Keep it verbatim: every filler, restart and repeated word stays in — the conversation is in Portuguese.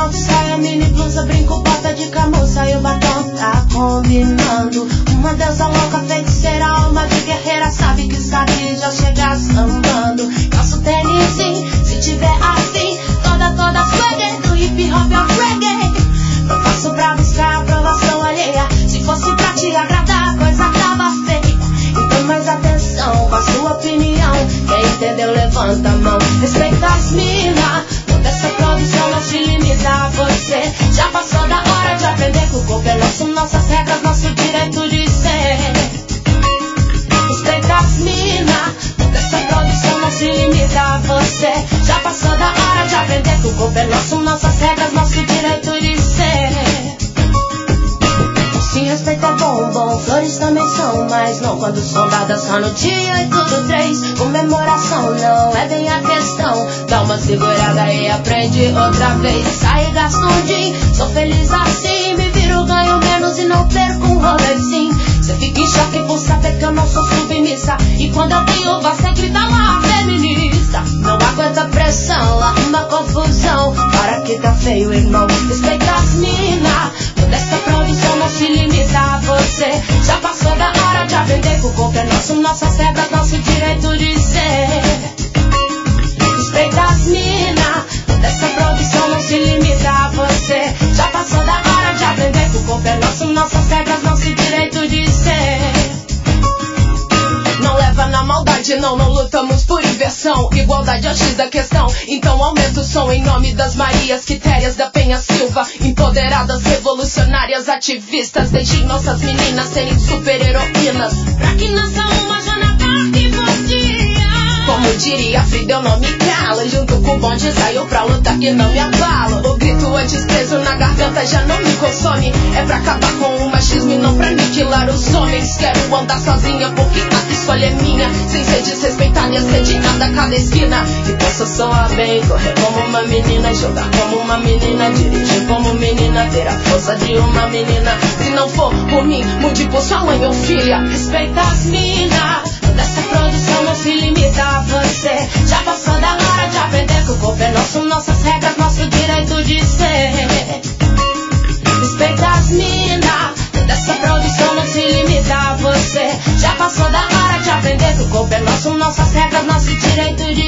salto, saia, mini blusa, brinco, bota de camurça e o batom tá combinando. Uma deusa louca, feiticeira, alma de guerreira, sabe que sabe, já chega sambando. Calço tênis, se tiver assim, toda, toda swagger, no hip hop é reggae. Não faço pra buscar aprovação alheia, se fosse pra te agradar, a coisa tava feia. Então mais atenção com a sua opinião, quem entendeu levanta a mão. Respeita as mina, toda essa produção não se limita a você. Já passou da hora de aprender que o corpo é nosso, nossas regras, nosso direito de ser. Respeita as mina, toda essa produção não se limita a você. Já passou da hora de aprender que o corpo é nosso, nossas regras, nosso direito de ser. Sim, respeito é bom, bom, flores também são, mas não quando são dadas só no dia oito do três. Comemoração não é bem a questão, dá uma segurada e aprende outra vez. Sai e gasta um din, sou feliz assim, me viro, ganho menos e não perco um rolê sim. Cê fica em choque por saber que eu não sou submissa, e quando eu tenho voz cê grita lá, feminista. Não aguenta pressão, lá uma confusão, para que tá feio, irmão. Respeita as mina, toda essa produção não se limita a você. Já passou da hora de aprender que o corpo é nosso, nossas regras, nosso direito de ser. Respeita as mina, toda essa produção não se limita a você. Já passou da hora de aprender que o corpo é nosso, nossas regras, nosso direito de ser. Não leva na maldade, não, não lutamos por inversão. Igualdade é o X da questão, então aumenta o som em nome das Marias Quitérias da Penha Silva. Empoderadas, revolucionárias, ativistas, deixem nossas meninas serem super-heroínas, pra que nasça uma Jonathan e você. Como diria Frida, eu não me calo, junto com o bonde saio pra lutar e não me abalo. O grito é desprezo na garganta, já não me consome. É pra acabar com o machismo e não pra aniquilar os homens. Quero andar sozinha porque a escolha é minha, sem ser desrespeitada e assediada a cada esquina. E posso soar bem, correr como uma menina, jogar como uma menina, dirigir como menina, ter a força de uma menina. Se não for por mim, mude por sua mãe ou filha. Respeita as minas, dessa produção não se limita a você. Já passou da hora de aprender que o corpo é nosso, nossas regras, nosso direito de ser. Respeita as mina, dessa produção não se limita a você. Já passou da hora de aprender que o corpo é nosso, nossas regras, nosso direito de